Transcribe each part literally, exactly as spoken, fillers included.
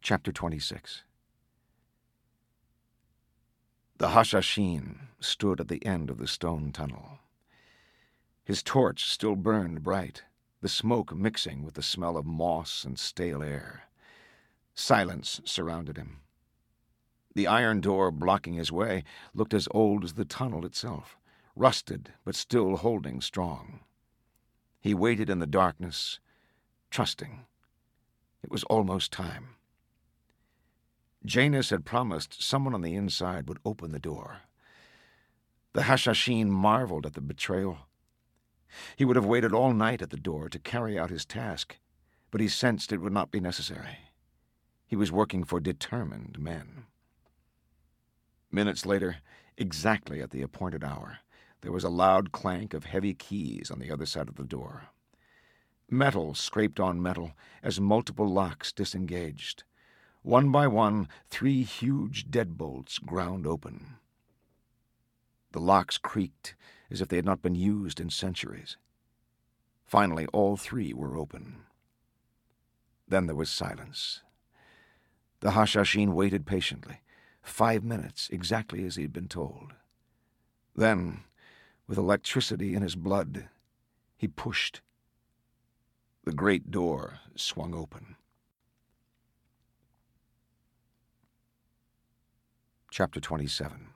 Chapter twenty-six. The Hashashin stood at the end of the stone tunnel. His torch still burned bright, the smoke mixing with the smell of moss and stale air. Silence surrounded him. The iron door blocking his way looked as old as the tunnel itself, rusted but still holding strong. He waited in the darkness, trusting. It was almost time. Janus had promised someone on the inside would open the door. The Hashashin marveled at the betrayal. He would have waited all night at the door to carry out his task, but he sensed it would not be necessary. He was working for determined men. Minutes later, exactly at the appointed hour, there was a loud clank of heavy keys on the other side of the door. Metal scraped on metal as multiple locks disengaged. One by one, three huge deadbolts ground open. The locks creaked as if they had not been used in centuries. Finally, all three were open. Then there was silence. The Hashashin waited patiently, five minutes exactly as he had been told. Then, with electricity in his blood, he pushed. The great door swung open. Chapter twenty-seven.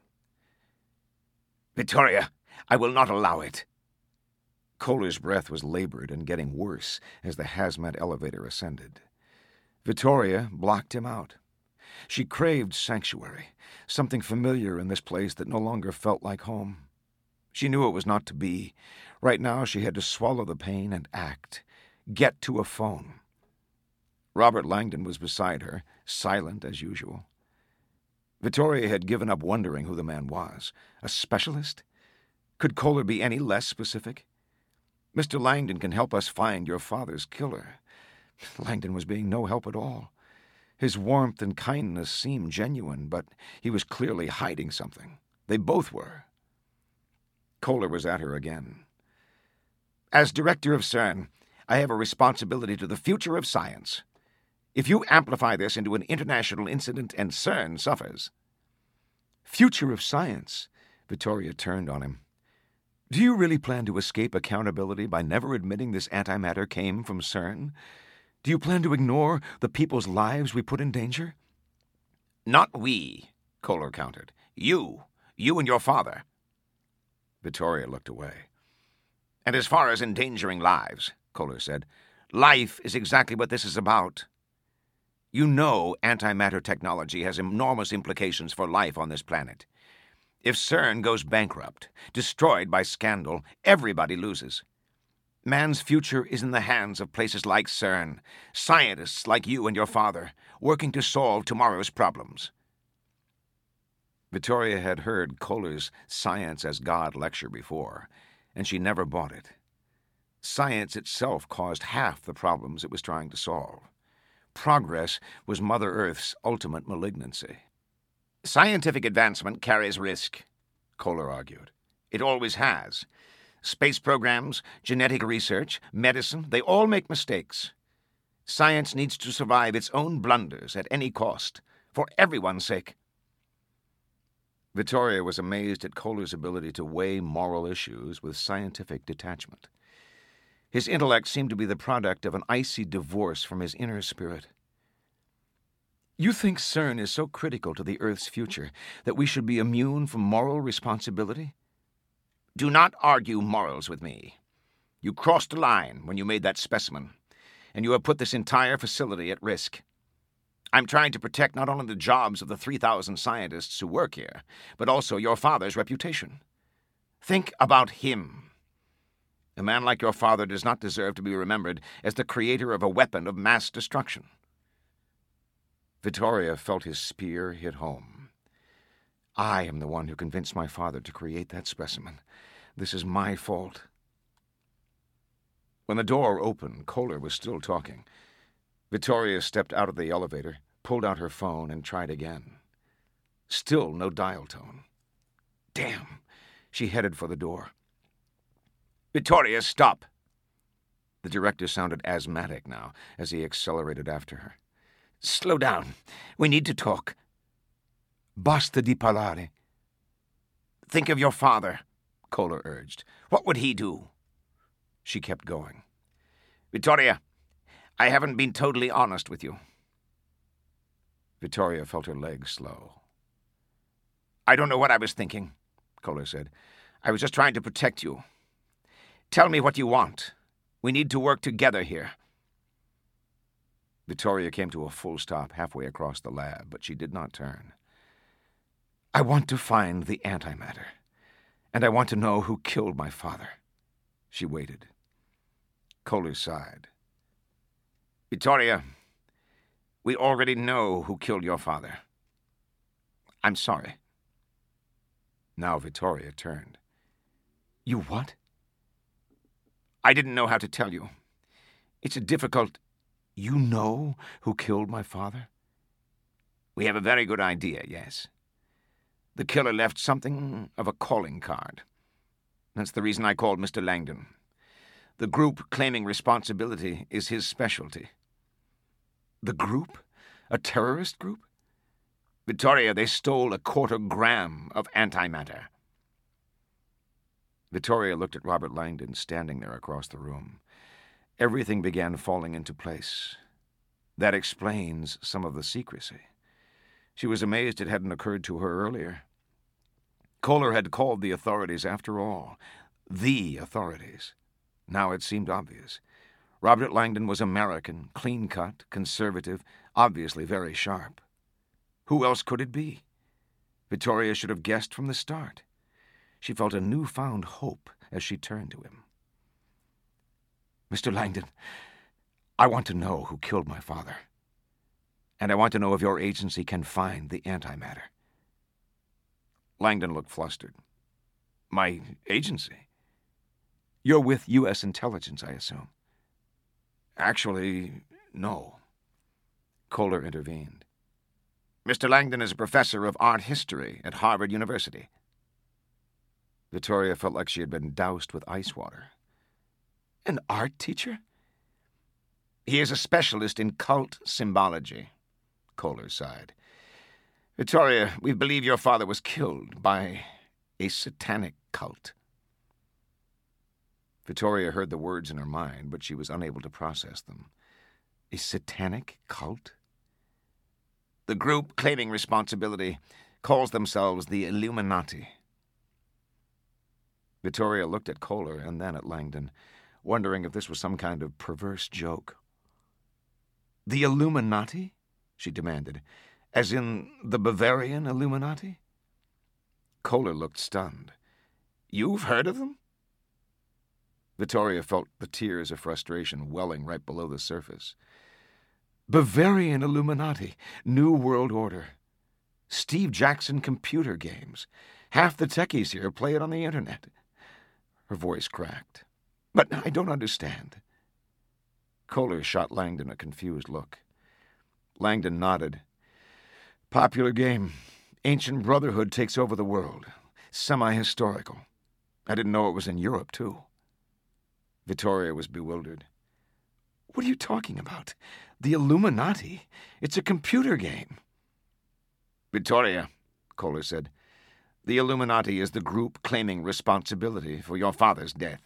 Vittoria, I will not allow it. Kohler's breath was labored and getting worse as the hazmat elevator ascended. Vittoria blocked him out. She craved sanctuary, something familiar in this place that no longer felt like home. She knew it was not to be. Right now she had to swallow the pain and act, get to a phone. Robert Langdon was beside her, silent as usual. Vittoria had given up wondering who the man was. A specialist? Could Kohler be any less specific? Mister Langdon can help us find your father's killer. Langdon was being no help at all. His warmth and kindness seemed genuine, but he was clearly hiding something. They both were. Kohler was at her again. As director of CERN, I have a responsibility to the future of science. If you amplify this into an international incident and CERN suffers... Future of science? Vittoria turned on him. Do you really plan to escape accountability by never admitting this antimatter came from CERN? Do you plan to ignore the people's lives we put in danger? Not we, Kohler countered. You. You and your father. Vittoria looked away. And as far as endangering lives, Kohler said, life is exactly what this is about. You know antimatter technology has enormous implications for life on this planet. If CERN goes bankrupt, destroyed by scandal, everybody loses. Man's future is in the hands of places like CERN, scientists like you and your father, working to solve tomorrow's problems. Vittoria had heard Kohler's Science as God lecture before, and she never bought it. Science itself caused half the problems it was trying to solve. Progress was Mother Earth's ultimate malignancy. Scientific advancement carries risk, Kohler argued. It always has. Space programs, genetic research, medicine, they all make mistakes. Science needs to survive its own blunders at any cost, for everyone's sake. Vittoria was amazed at Kohler's ability to weigh moral issues with scientific detachment. His intellect seemed to be the product of an icy divorce from his inner spirit. You think CERN is so critical to the Earth's future that we should be immune from moral responsibility? Do not argue morals with me. You crossed a line when you made that specimen, and you have put this entire facility at risk. I'm trying to protect not only the jobs of the three thousand scientists who work here, but also your father's reputation. Think about him. A man like your father does not deserve to be remembered as the creator of a weapon of mass destruction. Vittoria felt his spear hit home. I am the one who convinced my father to create that specimen. This is my fault. When the door opened, Kohler was still talking. Vittoria stepped out of the elevator, pulled out her phone, and tried again. Still no dial tone. Damn! She headed for the door. Vittoria, stop! The director sounded asthmatic now as he accelerated after her. Slow down. We need to talk. Basta di parlare. Think of your father, Kohler urged. What would he do? She kept going. Vittoria, I haven't been totally honest with you. Vittoria felt her legs slow. I don't know what I was thinking, Kohler said. I was just trying to protect you. Tell me what you want. We need to work together here. Vittoria came to a full stop halfway across the lab, but she did not turn. I want to find the antimatter, and I want to know who killed my father. She waited. Kohler sighed. Vittoria, we already know who killed your father. I'm sorry. Now Vittoria turned. You what? I didn't know how to tell you. It's a difficult... You know who killed my father? We have a very good idea, yes. The killer left something of a calling card. That's the reason I called Mister Langdon. The group claiming responsibility is his specialty. The group? A terrorist group? Vittoria, they stole a quarter gram of antimatter. Vittoria looked at Robert Langdon standing there across the room. Everything began falling into place. That explains some of the secrecy. She was amazed it hadn't occurred to her earlier. Kohler had called the authorities after all. The authorities. Now it seemed obvious. Robert Langdon was American, clean-cut, conservative, obviously very sharp. Who else could it be? Vittoria should have guessed from the start. She felt a newfound hope as she turned to him. Mister Langdon, I want to know who killed my father. And I want to know if your agency can find the antimatter. Langdon looked flustered. My agency? You're with U S intelligence, I assume. Actually, no. Kohler intervened. Mister Langdon is a professor of art history at Harvard University. Vittoria felt like she had been doused with ice water. An art teacher? He is a specialist in cult symbology, Kohler sighed. Vittoria, we believe your father was killed by a satanic cult. Vittoria heard the words in her mind, but she was unable to process them. A satanic cult? The group claiming responsibility calls themselves the Illuminati. Vittoria looked at Kohler and then at Langdon, wondering if this was some kind of perverse joke. The Illuminati? She demanded. As in the Bavarian Illuminati? Kohler looked stunned. You've heard of them? Vittoria felt the tears of frustration welling right below the surface. Bavarian Illuminati, New World Order. Steve Jackson computer games. Half the techies here play it on the internet. Her voice cracked. But I don't understand. Kohler shot Langdon a confused look. Langdon nodded. Popular game. Ancient Brotherhood takes over the world. Semi-historical. I didn't know it was in Europe, too. Vittoria was bewildered. What are you talking about? The Illuminati? It's a computer game. Vittoria, Kohler said, the Illuminati is the group claiming responsibility for your father's death.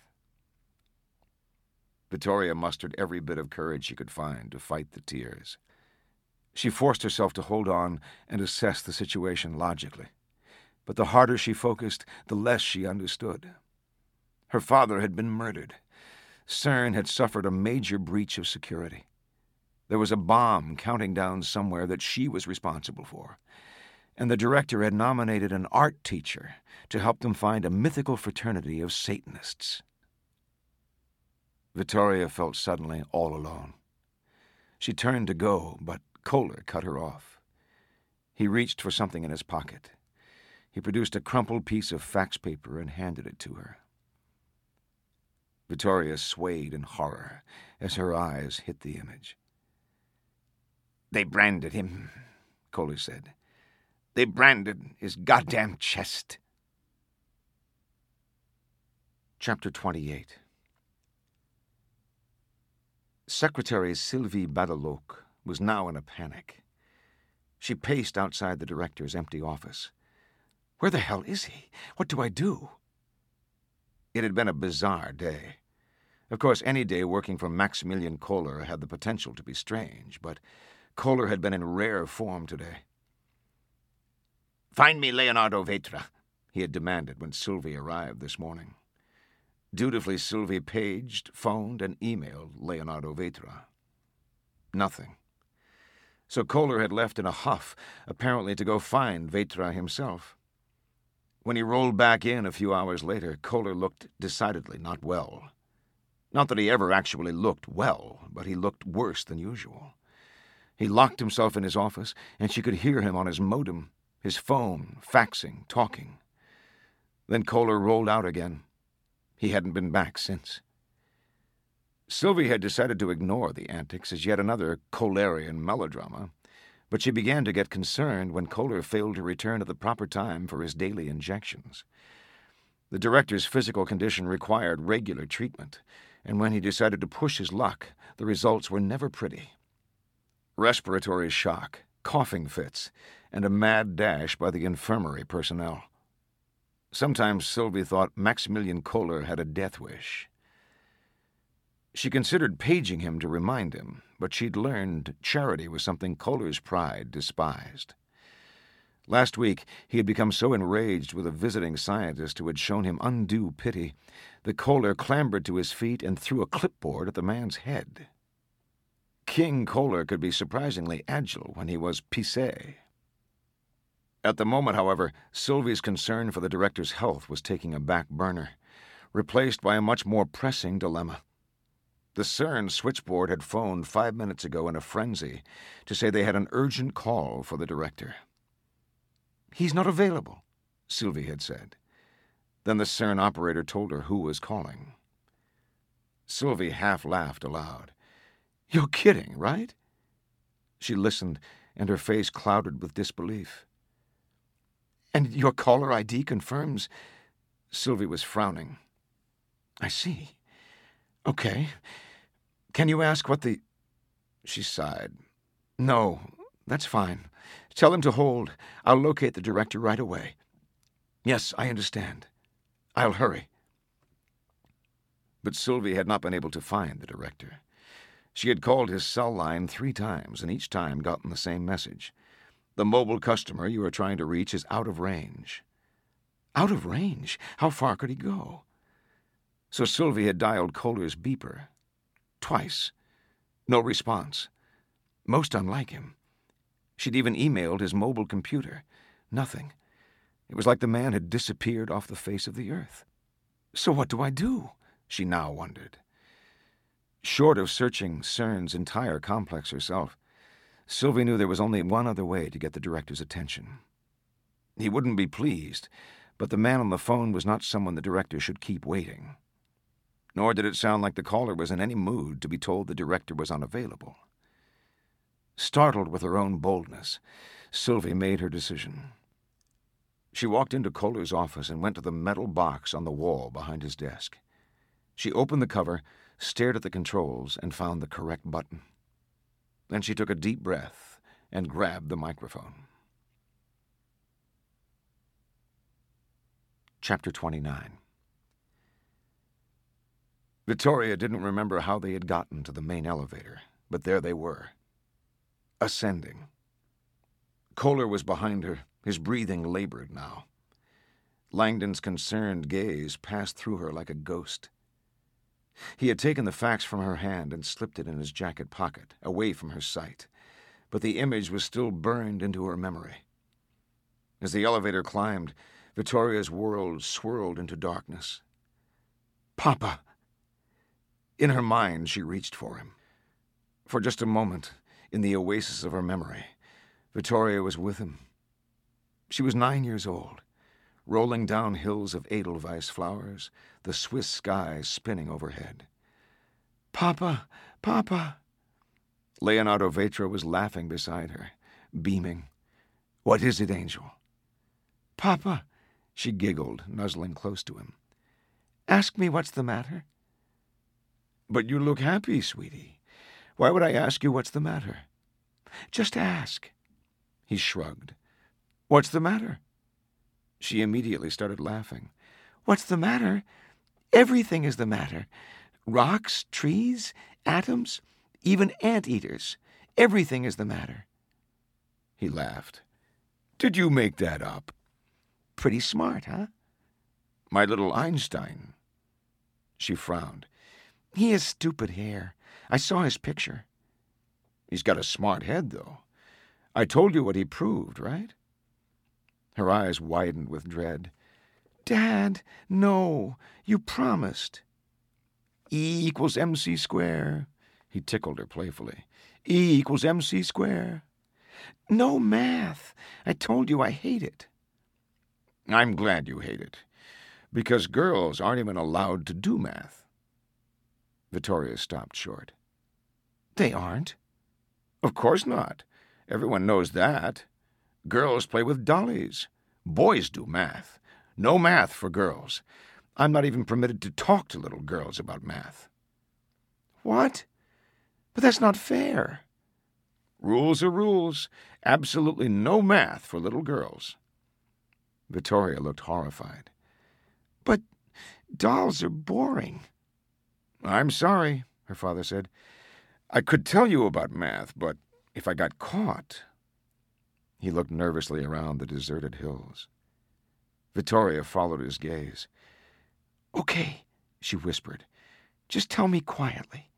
Vittoria mustered every bit of courage she could find to fight the tears. She forced herself to hold on and assess the situation logically. But the harder she focused, the less she understood. Her father had been murdered. CERN had suffered a major breach of security. There was a bomb counting down somewhere that she was responsible for. And the director had nominated an art teacher to help them find a mythical fraternity of Satanists. Vittoria felt suddenly all alone. She turned to go, but Kohler cut her off. He reached for something in his pocket. He produced a crumpled piece of fax paper and handed it to her. Vittoria swayed in horror as her eyes hit the image. They branded him, Kohler said. They branded his goddamn chest. Chapter twenty-eight. Secretary Sylvie Badalouk was now in a panic. She paced outside the director's empty office. Where the hell is he? What do I do? It had been a bizarre day. Of course, any day working for Maximilian Kohler had the potential to be strange, but Kohler had been in rare form today. "Find me Leonardo Vetra," he had demanded when Sylvie arrived this morning. Dutifully, Sylvie paged, phoned, and emailed Leonardo Vetra. Nothing. So Kohler had left in a huff, apparently to go find Vetra himself. When he rolled back in a few hours later, Kohler looked decidedly not well. Not that he ever actually looked well, but he looked worse than usual. He locked himself in his office, and she could hear him on his modem, his phone, faxing, talking. Then Kohler rolled out again. He hadn't been back since. Sylvie had decided to ignore the antics as yet another Kohlerian melodrama, but she began to get concerned when Kohler failed to return at the proper time for his daily injections. The director's physical condition required regular treatment, and when he decided to push his luck, the results were never pretty. Respiratory shock, coughing fits, and a mad dash by the infirmary personnel. Sometimes Sylvie thought Maximilian Kohler had a death wish. She considered paging him to remind him, but she'd learned charity was something Kohler's pride despised. Last week, he had become so enraged with a visiting scientist who had shown him undue pity that Kohler clambered to his feet and threw a clipboard at the man's head. King Kohler could be surprisingly agile when he was pissé. At the moment, however, Sylvie's concern for the director's health was taking a back burner, replaced by a much more pressing dilemma. The CERN switchboard had phoned five minutes ago in a frenzy to say they had an urgent call for the director. "He's not available," Sylvie had said. Then the CERN operator told her who was calling. Sylvie half laughed aloud. "You're kidding, right?" She listened, and her face clouded with disbelief. "And your caller I D confirms—" Sylvie was frowning. "I see. Okay. Can you ask what the—" She sighed. "No, that's fine. Tell him to hold. I'll locate the director right away. Yes, I understand. I'll hurry." But Sylvie had not been able to find the director. She had called his cell line three times and each time gotten the same message. "The mobile customer you are trying to reach is out of range." Out of range? How far could he go? So Sylvie had dialed Kohler's beeper. Twice. No response. Most unlike him. She'd even emailed his mobile computer. Nothing. It was like the man had disappeared off the face of the earth. So what do I do? She now wondered. Short of searching CERN's entire complex herself, Sylvie knew there was only one other way to get the director's attention. He wouldn't be pleased, but the man on the phone was not someone the director should keep waiting. Nor did it sound like the caller was in any mood to be told the director was unavailable. Startled with her own boldness, Sylvie made her decision. She walked into Kohler's office and went to the metal box on the wall behind his desk. She opened the cover, stared at the controls, and found the correct button. Then she took a deep breath and grabbed the microphone. Chapter twenty-nine. Vittoria didn't remember how they had gotten to the main elevator, but there they were. Ascending. Kohler was behind her, his breathing labored now. Langdon's concerned gaze passed through her like a ghost. He had taken the fax from her hand and slipped it in his jacket pocket, away from her sight, but the image was still burned into her memory. As the elevator climbed, Vittoria's world swirled into darkness. "Papa!" In her mind, she reached for him. For just a moment, in the oasis of her memory, Vittoria was with him. She was nine years old, rolling down hills of edelweiss flowers, the Swiss sky spinning overhead. "Papa! Papa!" Leonardo Vetra was laughing beside her, beaming. "What is it, Angel?" "Papa!" She giggled, nuzzling close to him. "Ask me what's the matter." "But you look happy, sweetie. Why would I ask you what's the matter?" Just ask." He shrugged. "What's the matter?" She immediately started laughing. "What's the matter? Everything is the matter. Rocks, trees, atoms, even anteaters. Everything is the matter." He laughed. "Did you make that up?" "Pretty smart, huh?" "My little Einstein." She frowned. "He has stupid hair. I saw his picture." "He's got a smart head, though. I told you what he proved, right?" Her eyes widened with dread. "Dad, no. You promised." E equals mc square. He tickled her playfully. E equals mc square. "No math. I told you I hate it." "I'm glad you hate it, because girls aren't even allowed to do math." Vittoria stopped short. "They aren't?" "Of course not. Everyone knows that. Girls play with dollies. Boys do math. No math for girls. I'm not even permitted to talk to little girls about math." "What? But that's not fair." "Rules are rules. Absolutely no math for little girls." Vittoria looked horrified. "But dolls are boring." "I'm sorry," her father said. "I could tell you about math, but if I got caught—" He looked nervously around the deserted hills. Vittoria followed his gaze. "Okay," she whispered. "Just tell me quietly."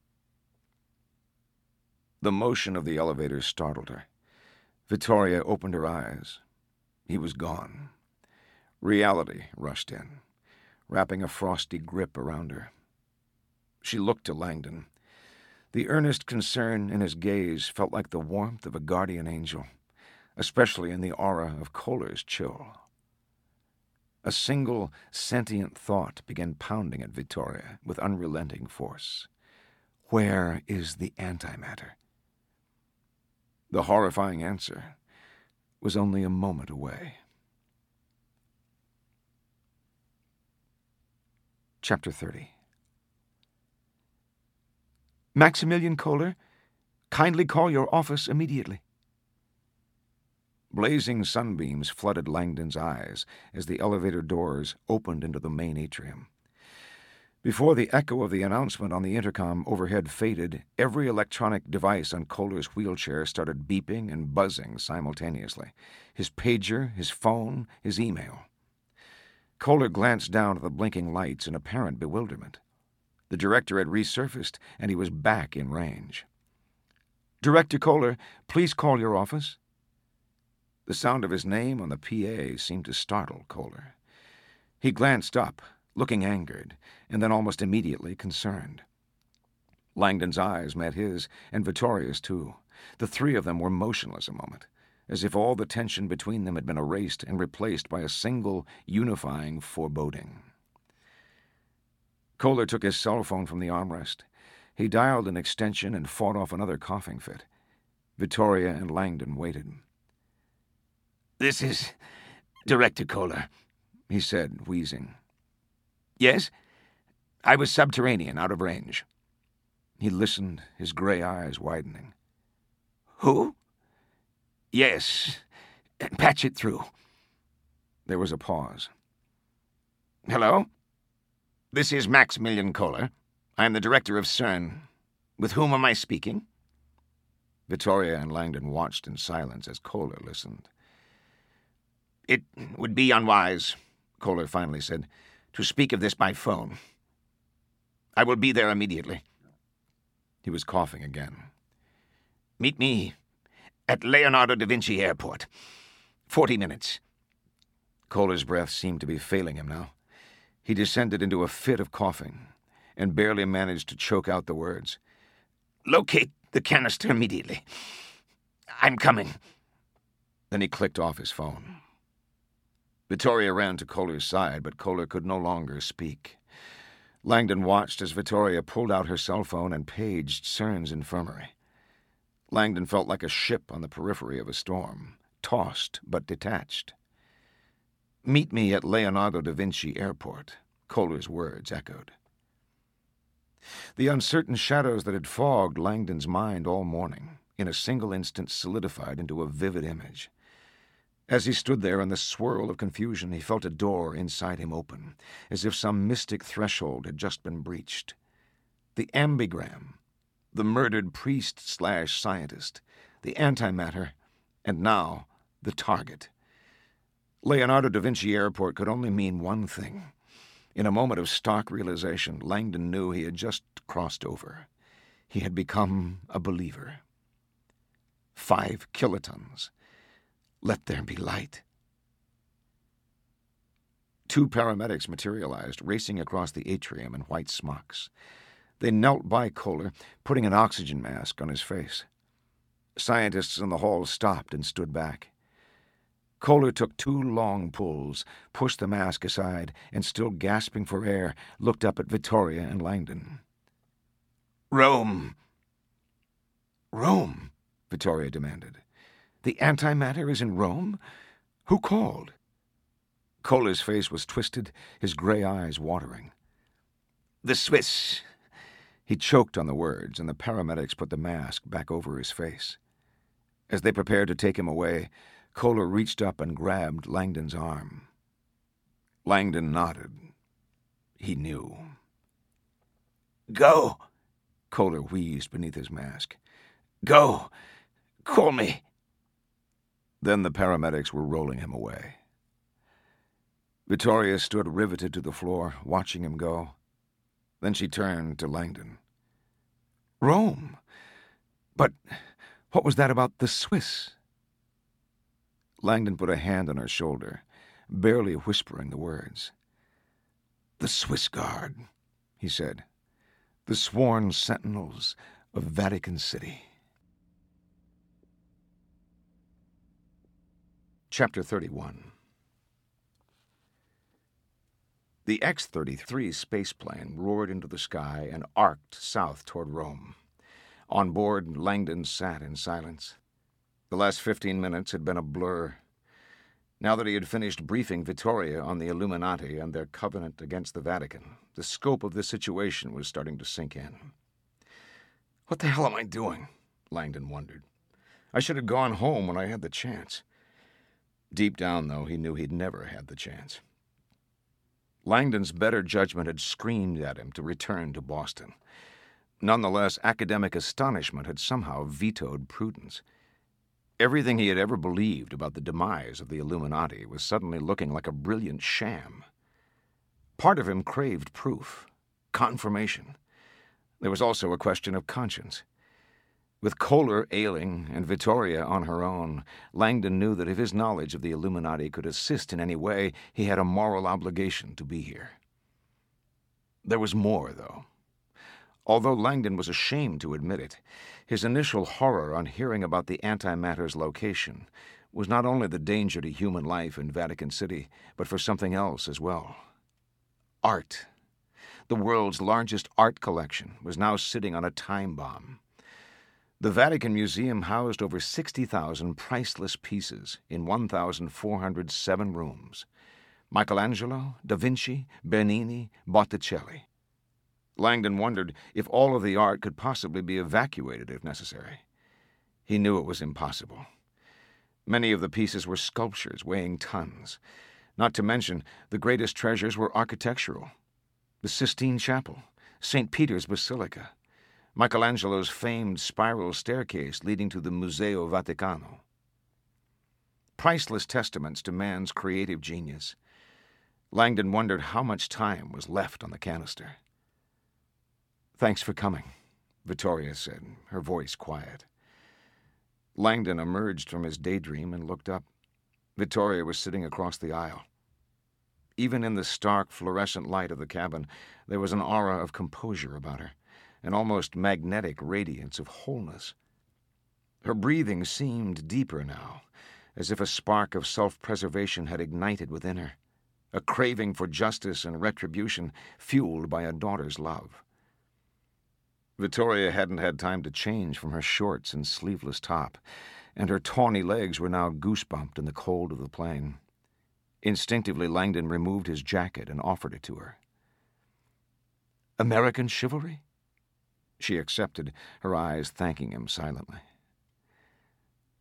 The motion of the elevator startled her. Vittoria opened her eyes. He was gone. Reality rushed in, wrapping a frosty grip around her. She looked to Langdon. The earnest concern in his gaze felt like the warmth of a guardian angel, especially in the aura of Kohler's chill. A single sentient thought began pounding at Vittoria with unrelenting force. Where is the antimatter? The horrifying answer was only a moment away. Chapter thirty. "Maximilian Kohler, kindly call your office immediately." Blazing sunbeams flooded Langdon's eyes as the elevator doors opened into the main atrium. Before the echo of the announcement on the intercom overhead faded, every electronic device on Kohler's wheelchair started beeping and buzzing simultaneously. His pager, his phone, his email. Kohler glanced down at the blinking lights in apparent bewilderment. The director had resurfaced, and he was back in range. "Director Kohler, please call your office." The sound of his name on the P A seemed to startle Kohler. He glanced up, looking angered, and then almost immediately concerned. Langdon's eyes met his, and Vittoria's too. The three of them were motionless a moment, as if all the tension between them had been erased and replaced by a single, unifying foreboding. Kohler took his cell phone from the armrest. He dialed an extension and fought off another coughing fit. Vittoria and Langdon waited. "This is Director Kohler," he said, wheezing. "Yes? I was subterranean, out of range." He listened, his gray eyes widening. "Who?" "Yes. Patch it through." There was a pause. "Hello? This is Maximilian Kohler. I am the director of CERN. With whom am I speaking?" Vittoria and Langdon watched in silence as Kohler listened. "It would be unwise," Kohler finally said, "to speak of this by phone. I will be there immediately." He was coughing again. "Meet me at Leonardo da Vinci Airport. Forty minutes." Kohler's breath seemed to be failing him now. He descended into a fit of coughing and barely managed to choke out the words. "Locate the canister immediately. I'm coming." Then he clicked off his phone. Vittoria ran to Kohler's side, but Kohler could no longer speak. Langdon watched as Vittoria pulled out her cell phone and paged CERN's infirmary. Langdon felt like a ship on the periphery of a storm, tossed but detached. "Meet me at Leonardo da Vinci Airport," Kohler's words echoed. The uncertain shadows that had fogged Langdon's mind all morning in a single instant solidified into a vivid image. As he stood there in the swirl of confusion, he felt a door inside him open, as if some mystic threshold had just been breached. The ambigram, the murdered priest-slash-scientist, the antimatter, and now the target. Leonardo da Vinci Airport could only mean one thing. In a moment of stark realization, Langdon knew he had just crossed over. He had become a believer. Five kilotons. Let there be light. Two paramedics materialized, racing across the atrium in white smocks. They knelt by Koehler, putting an oxygen mask on his face. Scientists in the hall stopped and stood back. Koehler took two long pulls, pushed the mask aside, and still gasping for air, looked up at Vittoria and Langdon. "Rome." "Rome?" Vittoria demanded. "The antimatter is in Rome? Who called?" Koehler's face was twisted, his gray eyes watering. "The Swiss." He choked on the words, and the paramedics put the mask back over his face. As they prepared to take him away, Koehler reached up and grabbed Langdon's arm. Langdon nodded. He knew. "Go," Koehler wheezed beneath his mask. "Go. Call me." Then the paramedics were rolling him away. Vittoria stood riveted to the floor, watching him go. Then she turned to Langdon. "Rome? But what was that about the Swiss?" Langdon put a hand on her shoulder, barely whispering the words. "The Swiss Guard," he said. "The sworn sentinels of Vatican City." Chapter thirty-one. The X thirty-three spaceplane roared into the sky and arced south toward Rome. On board, Langdon sat in silence. The last fifteen minutes had been a blur. Now that he had finished briefing Vittoria on the Illuminati and their covenant against the Vatican, the scope of the situation was starting to sink in. "What the hell am I doing?" Langdon wondered. "I should have gone home when I had the chance." Deep down, though, he knew he'd never had the chance. Langdon's better judgment had screamed at him to return to Boston. Nonetheless, academic astonishment had somehow vetoed prudence. Everything he had ever believed about the demise of the Illuminati was suddenly looking like a brilliant sham. Part of him craved proof, confirmation. There was also a question of conscience. With Koehler ailing and Vittoria on her own, Langdon knew that if his knowledge of the Illuminati could assist in any way, he had a moral obligation to be here. There was more, though. Although Langdon was ashamed to admit it, his initial horror on hearing about the antimatter's location was not only the danger to human life in Vatican City, but for something else as well. Art. The world's largest art collection was now sitting on a time bomb. The Vatican Museum housed over sixty thousand priceless pieces in one thousand four hundred seven rooms. Michelangelo, Da Vinci, Bernini, Botticelli. Langdon wondered if all of the art could possibly be evacuated if necessary. He knew it was impossible. Many of the pieces were sculptures weighing tons. Not to mention, the greatest treasures were architectural. The Sistine Chapel, Saint Peter's Basilica, Michelangelo's famed spiral staircase leading to the Museo Vaticano. Priceless testaments to man's creative genius. Langdon wondered how much time was left on the canister. "Thanks for coming," Vittoria said, her voice quiet. Langdon emerged from his daydream and looked up. Vittoria was sitting across the aisle. Even in the stark fluorescent light of the cabin, there was an aura of composure about her, an almost magnetic radiance of wholeness. Her breathing seemed deeper now, as if a spark of self-preservation had ignited within her, a craving for justice and retribution fueled by a daughter's love. Vittoria hadn't had time to change from her shorts and sleeveless top, and her tawny legs were now goose-bumped in the cold of the plane. Instinctively, Langdon removed his jacket and offered it to her. "American chivalry?" She accepted, her eyes thanking him silently.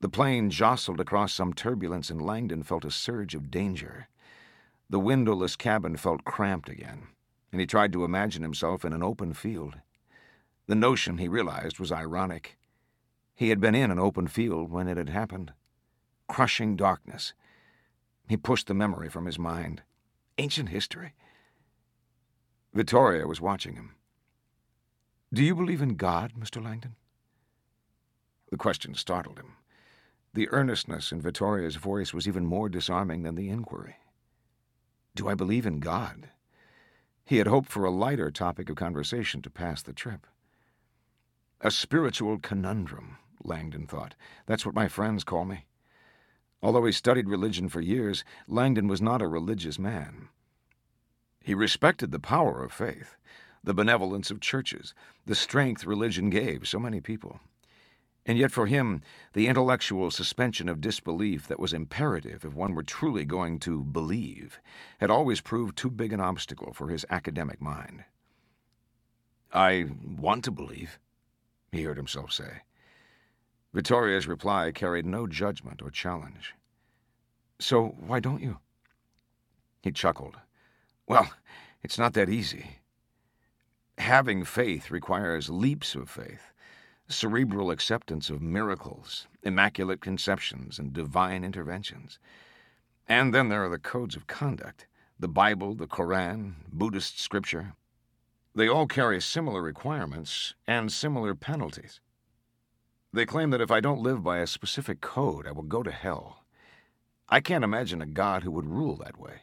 The plane jostled across some turbulence, and Langdon felt a surge of danger. The windowless cabin felt cramped again, and he tried to imagine himself in an open field. The notion, he realized, was ironic. He had been in an open field when it had happened. Crushing darkness. He pushed the memory from his mind. Ancient history. Vittoria was watching him. "Do you believe in God, Mister Langdon?" The question startled him. The earnestness in Vittoria's voice was even more disarming than the inquiry. Do I believe in God? He had hoped for a lighter topic of conversation to pass the trip. A spiritual conundrum, Langdon thought. That's what my friends call me. Although he studied religion for years, Langdon was not a religious man. He respected the power of faith, the benevolence of churches, the strength religion gave so many people. And yet for him, the intellectual suspension of disbelief that was imperative if one were truly going to believe had always proved too big an obstacle for his academic mind. "I want to believe," he heard himself say. Vittoria's reply carried no judgment or challenge. "So why don't you?" He chuckled. "Well, it's not that easy. Having faith requires leaps of faith, cerebral acceptance of miracles, immaculate conceptions, and divine interventions. And then there are the codes of conduct, the Bible, the Koran, Buddhist scripture. They all carry similar requirements and similar penalties. They claim that if I don't live by a specific code, I will go to hell. I can't imagine a God who would rule that way."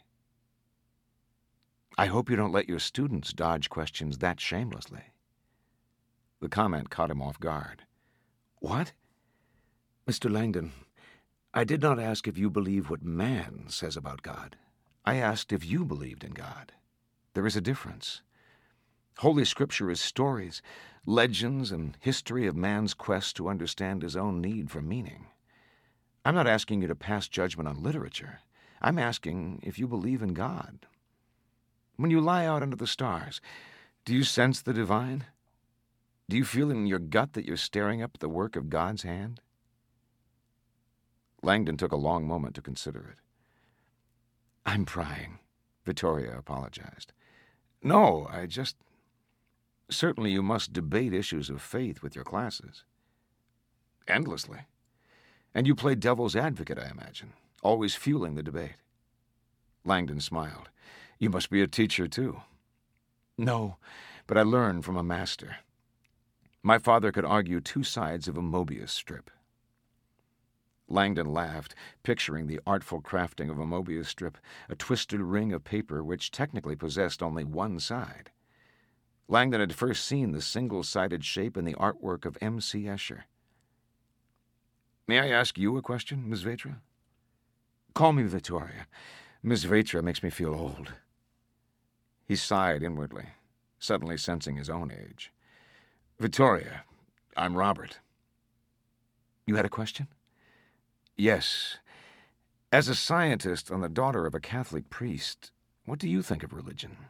"I hope you don't let your students dodge questions that shamelessly." The comment caught him off guard. "What?" "Mister Langdon, I did not ask if you believe what man says about God. I asked if you believed in God. There is a difference. Holy Scripture is stories, legends, and history of man's quest to understand his own need for meaning. I'm not asking you to pass judgment on literature. I'm asking if you believe in God. When you lie out under the stars, do you sense the divine? Do you feel in your gut that you're staring up at the work of God's hand?" Langdon took a long moment to consider it. "I'm prying," Vittoria apologized. "No, I just... Certainly you must debate issues of faith with your classes." "Endlessly. And you play devil's advocate, I imagine, always fueling the debate." Langdon smiled. "You must be a teacher, too." "No, but I learned from a master. My father could argue two sides of a Mobius strip." Langdon laughed, picturing the artful crafting of a Mobius strip, a twisted ring of paper which technically possessed only one side. Langdon had first seen the single-sided shape in the artwork of M C Escher. "May I ask you a question, Miss Vetra?" "Call me Vittoria. Miss Vetra makes me feel old." He sighed inwardly, suddenly sensing his own age. "Vittoria, I'm Robert." "You had a question?" "Yes. As a scientist and the daughter of a Catholic priest, what do you think of religion?"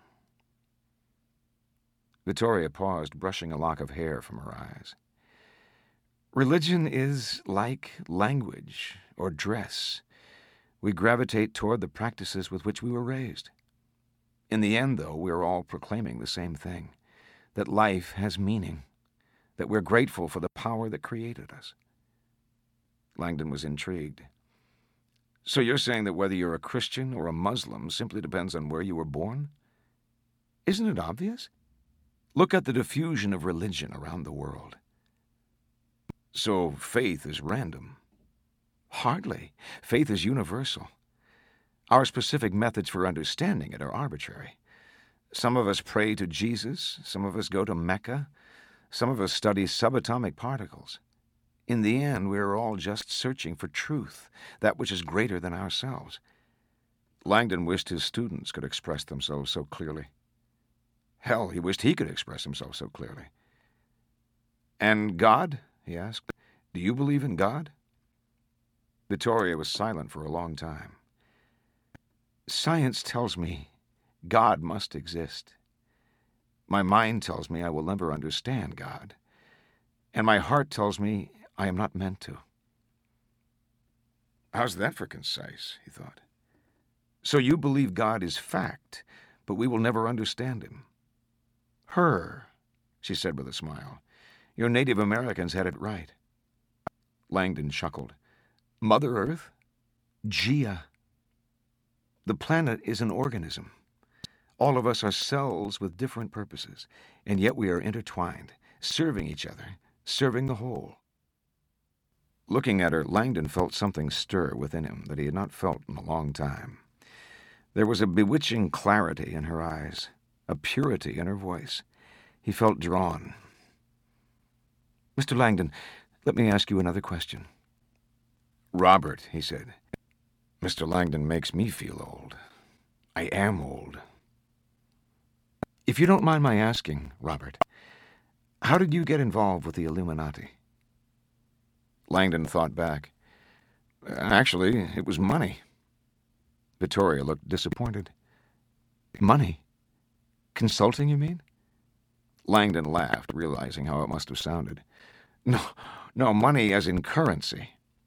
Vittoria paused, brushing a lock of hair from her eyes. "Religion is like language or dress. We gravitate toward the practices with which we were raised. In the end, though, we are all proclaiming the same thing, that life has meaning, that we're grateful for the power that created us." Langdon was intrigued. "So you're saying that whether you're a Christian or a Muslim simply depends on where you were born? Isn't it obvious? Look at the diffusion of religion around the world." "So faith is random?" "Hardly. Faith is universal. Our specific methods for understanding it are arbitrary. Some of us pray to Jesus, some of us go to Mecca, some of us study subatomic particles. In the end, we are all just searching for truth, that which is greater than ourselves." Langdon wished his students could express themselves so clearly. Hell, he wished he could express himself so clearly. "And God?" he asked. "Do you believe in God?" Vittoria was silent for a long time. "Science tells me God must exist. My mind tells me I will never understand God. And my heart tells me I am not meant to. How's that for concise, he thought. So you believe God is fact, but we will never understand him. Her, she said with a smile. Your Native Americans had it right. Langdon chuckled. Mother Earth? Gia. The planet is an organism. All of us are cells with different purposes, and yet we are intertwined, serving each other, serving the whole. Looking at her, Langdon felt something stir within him that he had not felt in a long time. There was a bewitching clarity in her eyes, a purity in her voice. He felt drawn. Mister Langdon, let me ask you another question. Robert, he said. Mister Langdon makes me feel old. I am old. If you don't mind my asking, Robert, how did you get involved with the Illuminati? Langdon thought back. Actually, it was money. Victoria looked disappointed. Money? Consulting, you mean? Langdon laughed, realizing how it must have sounded. No, no, money as in currency.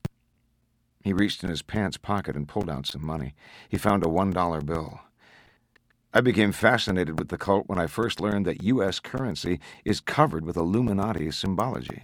He reached in his pants pocket and pulled out some money. He found a one dollar bill. I became fascinated with the cult when I first learned that U S currency is covered with Illuminati symbology.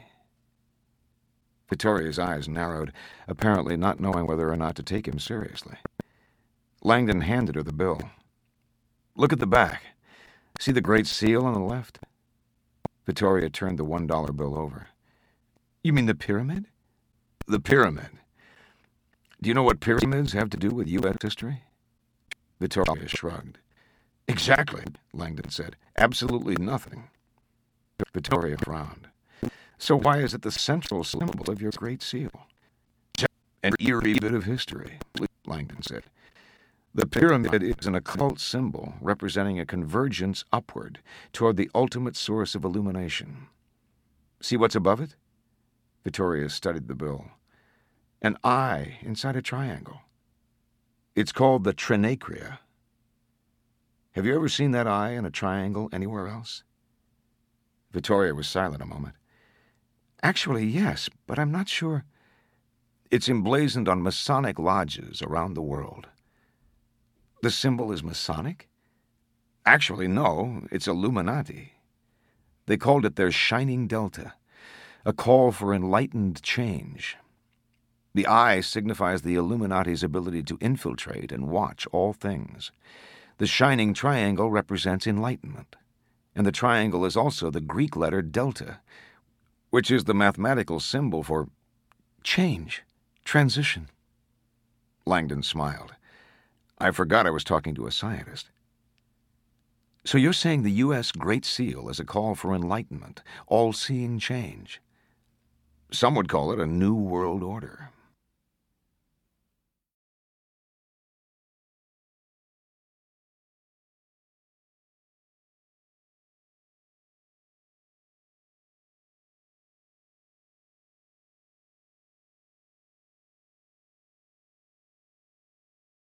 Victoria's eyes narrowed, apparently not knowing whether or not to take him seriously. Langdon handed her the bill. Look at the back. See the Great Seal on the left? Victoria turned the one dollar bill over. You mean the pyramid? The pyramid. Do you know what pyramids have to do with U S history? Victoria shrugged. Exactly, Langdon said. Absolutely nothing. Victoria frowned. So why is it the central symbol of your Great Seal? An eerie bit of history, Langdon said. The pyramid is an occult symbol representing a convergence upward toward the ultimate source of illumination. See what's above it? Victoria studied the bill. An eye inside a triangle. It's called the Trinacria. Have you ever seen that eye in a triangle anywhere else? Victoria was silent a moment. Actually, yes, but I'm not sure. It's emblazoned on Masonic lodges around the world. The symbol is Masonic? Actually, no, it's Illuminati. They called it their Shining Delta, a call for enlightened change. The eye signifies the Illuminati's ability to infiltrate and watch all things. The shining triangle represents enlightenment, and the triangle is also the Greek letter delta, which is the mathematical symbol for change, transition. Langdon smiled. I forgot I was talking to a scientist. So you're saying the U S Great Seal is a call for enlightenment, all-seeing change. Some would call it a new world order.